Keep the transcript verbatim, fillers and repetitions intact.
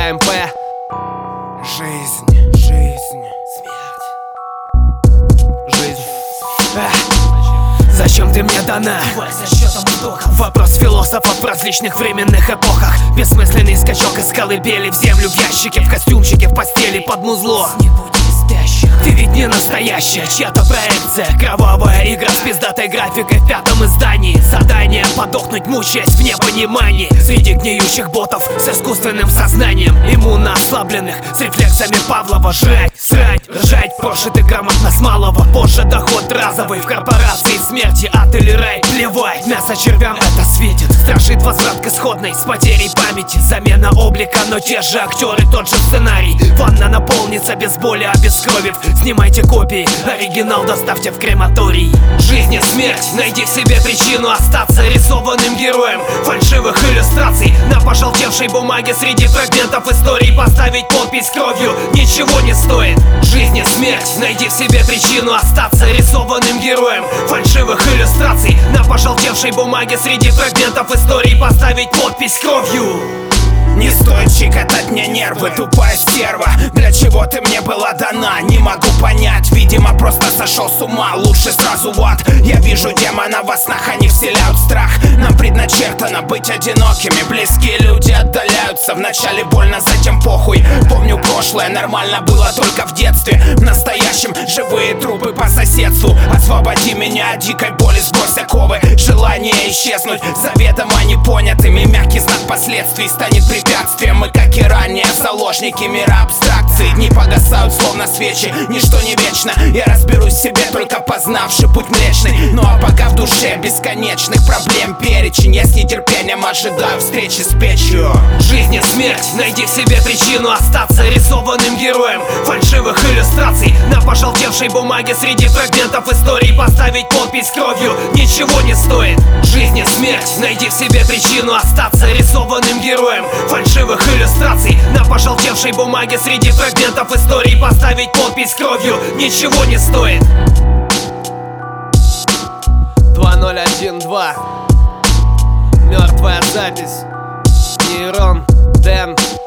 КМП. Жизнь, жизнь, Смерть. Жизнь. Зачем ты мне дана? За счетом вдохов. Вопрос философов в различных временных эпохах. Бессмысленный скачок из колыбели в землю, в ящике, в костюмчике, в постели, под музло. Не буди спящих. Ты ведь не настоящая, чья-то проекция. Кровавая игра с пиздатой графикой в пятом издании. Задание подохнуть, мучаясь в непонимании. Среди гниющих ботов с искусственным сознанием. Иммунно ослабленных, с рефлексами Павлова. Жрать, срать, ржать, прожиты грамотно с малого. Позже доход разовый в корпорации смерти. Ад или рай, плевать, мясо червям это светит. Страшит возврат к исходной с потерей памяти. Замена облика, но те же актеры, тот же сценарий. Ванна наполнится без боли, обескровив. Снимайте копии, оригинал доставьте в крематорий. Жизнь и смерть, найди в себе причину остаться рисованным героем фальшивых иллюстраций. На пожелтевшей бумаге среди фрагментов истории поставить подпись кровью ничего не стоит. Жизнь и смерть, найди в себе причину остаться рисованным героем фальшивых иллюстраций. На пожелтевшей бумаге среди фрагментов истории поставить подпись кровью. Не стоит щекотать мне нервы, тупая стерва. Для чего ты мне была дана, не могу понять. Видимо, просто сошел с ума, лучше сразу в ад. Я вижу демона во снах, они вселяют страх. Нам предначертано быть одинокими. Близкие люди отдаляются, вначале больно, затем похуй. Помню прошлое, нормально было только в детстве. В настоящем живые трупы по соседству. Освободи меня от дикой боли, сбрось оковы. Желание исчезнуть заведомо непонятыми. Мягкий знак последствий станет препятствием. Мы, как и ранее, заложники мира абстракции. Дни погасают, словно свечи, ничто не вечно. Я разберусь в себе, только познавший путь млечный. Ну а пока в душе бесконечных проблем перечень. Я с нетерпением ожидаю встречи с печью. Жизнь и смерть, найди в себе причину остаться рисованным героем фальшивых иллюстраций. На пожелтевшей бумаге среди фрагментов истории поставить подпись кровью ничего не стоит. Жизнь и смерть, найди в себе причину остаться рисованным героем фальшивых иллюстраций. На пожелтевшей бумаге среди фрагментов истории поставить подпись кровью ничего не стоит. Два ноль один два. Мертвая запись. Нейрон, Дэн.